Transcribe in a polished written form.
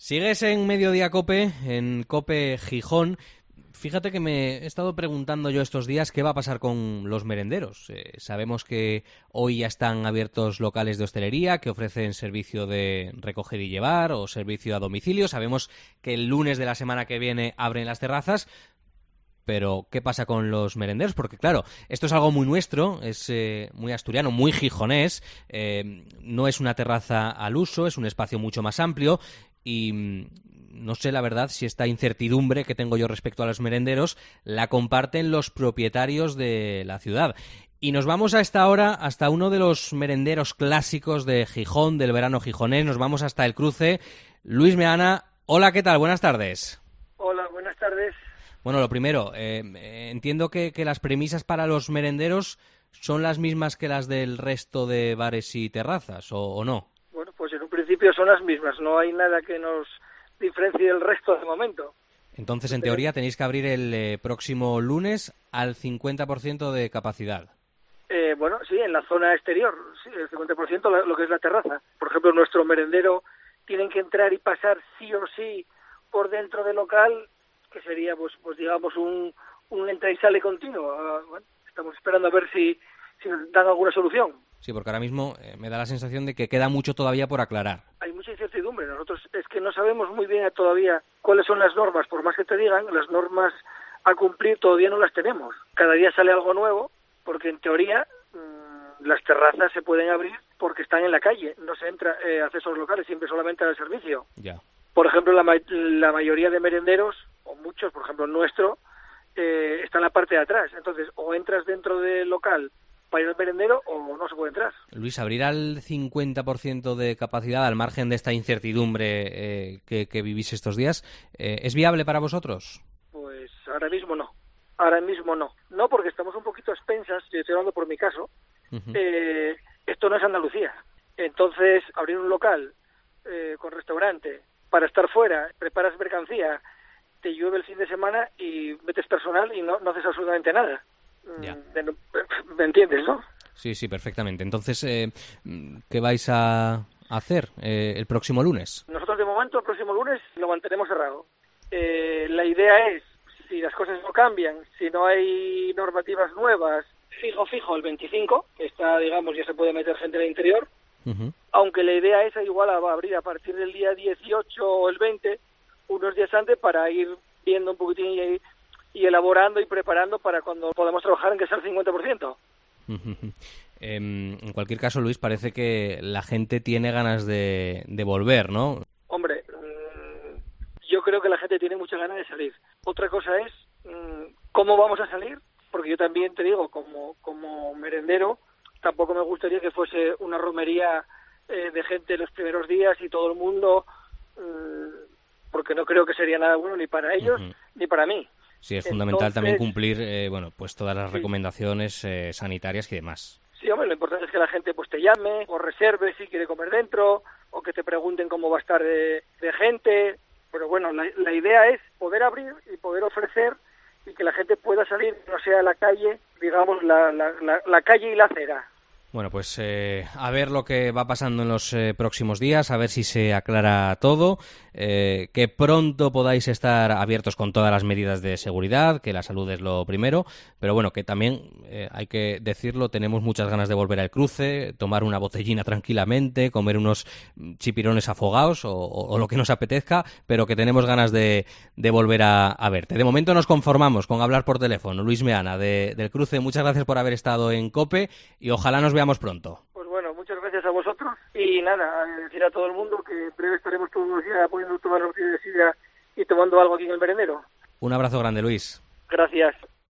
Sigues en Mediodía Cope, en Cope Gijón. Fíjate que me he estado preguntando yo estos días qué va a pasar con los merenderos. Sabemos que hoy ya están abiertos locales de hostelería que ofrecen servicio de recoger y llevar o servicio a domicilio. Sabemos que el lunes de la semana que viene abren las terrazas. Pero, ¿qué pasa con los merenderos? Porque, claro, esto es algo muy nuestro, es muy asturiano, muy gijonés. No es una terraza al uso, es un espacio mucho más amplio y no sé, la verdad, si esta incertidumbre que tengo yo respecto a los merenderos la comparten los propietarios de la ciudad. Y nos vamos a esta hora hasta uno de los merenderos clásicos de Gijón, del verano gijonés. Nos vamos hasta el Cruce. Luis Meana, hola, ¿qué tal? Buenas tardes. Hola, buenas tardes. Bueno, lo primero, entiendo que las premisas para los merenderos son las mismas que las del resto de bares y terrazas, ¿o no? Bueno, pues en un principio son las mismas, no hay nada que nos diferencie del resto de momento. Entonces, en teoría, tenéis que abrir el próximo lunes al 50% de capacidad. Bueno, sí, en la zona exterior, sí, el 50% lo que es la terraza. Por ejemplo, nuestro merendero tienen que entrar y pasar sí o sí por dentro del local, que sería, pues digamos, un entra y sale continuo. Bueno, estamos esperando a ver si nos dan alguna solución. Sí, porque ahora mismo me da la sensación de que queda mucho todavía por aclarar. Hay mucha incertidumbre. Nosotros es que no sabemos muy bien todavía cuáles son las normas. Por más que te digan, las normas a cumplir todavía no las tenemos. Cada día sale algo nuevo, porque en teoría las terrazas se pueden abrir porque están en la calle. No se entra accesos locales, siempre solamente al servicio. Ya. Por ejemplo, la mayoría de merenderos, o muchos, por ejemplo el nuestro, está en la parte de atrás. Entonces, o entras dentro del local para ir al merendero o no se puede entrar. Luis, abrir al 50% de capacidad, al margen de esta incertidumbre que vivís estos días, ¿es viable para vosotros? Pues ahora mismo no. Ahora mismo no. No, porque estamos un poquito a expensas, yo estoy hablando por mi caso. Esto no es Andalucía. Entonces, abrir un local con restaurante para estar fuera, preparas mercancía, te llueve el fin de semana y metes personal y no haces absolutamente nada. Ya. ¿Me entiendes, no? Sí, perfectamente. Entonces, ¿qué vais a hacer el próximo lunes? Nosotros, de momento, el próximo lunes lo mantenemos cerrado. La idea es, si las cosas no cambian, si no hay normativas nuevas, fijo el 25, que está, digamos, ya se puede meter gente en el interior. Aunque la idea es igual a abrir a partir del día 18 o el 20, unos días antes, para ir viendo un poquitín y elaborando y preparando para cuando podamos trabajar en que sea el 50%. En cualquier caso, Luis, parece que la gente tiene ganas de volver, ¿no? Hombre, yo creo que la gente tiene muchas ganas de salir. Otra cosa es cómo vamos a salir, porque yo también te digo, como merendero, tampoco me gustaría que fuese una romería de gente los primeros días y todo el mundo, porque no creo que sería nada bueno ni para ellos ni para mí. Sí, es fundamental también cumplir pues todas las recomendaciones sanitarias y demás. Sí, hombre, lo importante es que la gente pues te llame o reserve si quiere comer dentro o que te pregunten cómo va a estar de gente. Pero bueno, la idea es poder abrir y poder ofrecer y que la gente pueda salir, no sea a la calle, digamos, la calle y la acera. Bueno, pues a ver lo que va pasando en los próximos días, a ver si se aclara todo, que pronto podáis estar abiertos con todas las medidas de seguridad, que la salud es lo primero, pero bueno, que también, hay que decirlo, tenemos muchas ganas de volver al Cruce, tomar una botellina tranquilamente, comer unos chipirones afogados o lo que nos apetezca, pero que tenemos ganas de volver a verte. De momento nos conformamos con hablar por teléfono. Luis Meana, del Cruce, muchas gracias por haber estado en COPE y ojalá nos veamos pronto. Pues bueno, muchas gracias a vosotros y nada, decir a todo el mundo que en breve estaremos todos los días poniendo todas las botella de sidra y tomando algo aquí en el merendero. Un abrazo grande, Luis. Gracias.